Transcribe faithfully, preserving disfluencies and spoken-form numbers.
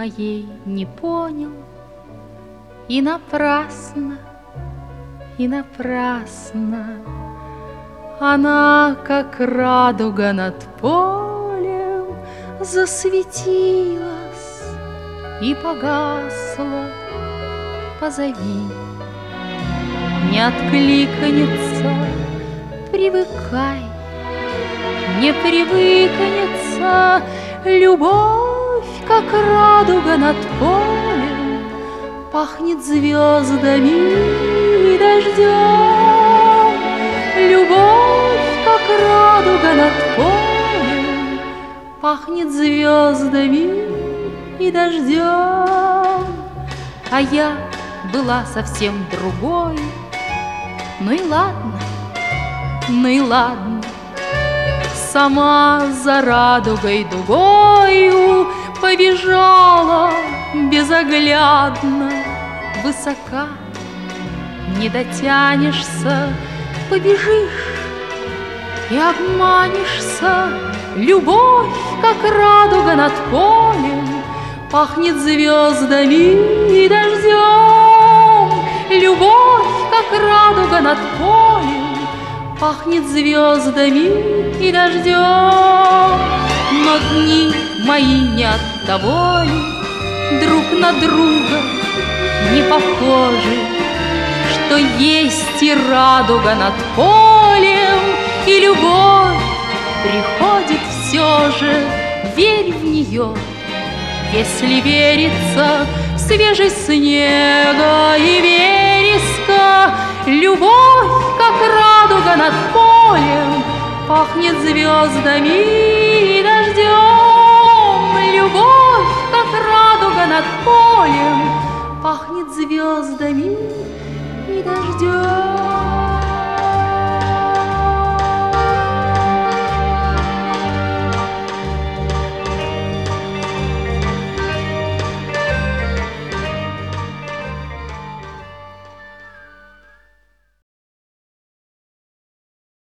моей не понял. И напрасно, и напрасно она, как радуга над полем, засветилась и погасла. Позови, не откликнется, привыкай, не привыкнется. Любовь, как радуга над полем, пахнет звездами и дождем. Любовь, как радуга над полем, пахнет звездами и дождем. А я была совсем другой. Ну и ладно, ну и ладно. Сама за радугой дугою побежала безоглядно. Высока не дотянешься, побежишь и обманешься. Любовь, как радуга над полем, пахнет звездами и дождем. Любовь, как радуга над полем, пахнет звездами и дождем. Но дни мои не от того ли друг на друга не похожи, что есть и радуга над полем, и любовь приходит все же. Верь в нее, если верится в свежесть снега и вереска. Любовь, как радуга над полем, пахнет звездами и дождем. Любовь, как радуга над полем, пахнет звездами и дождем.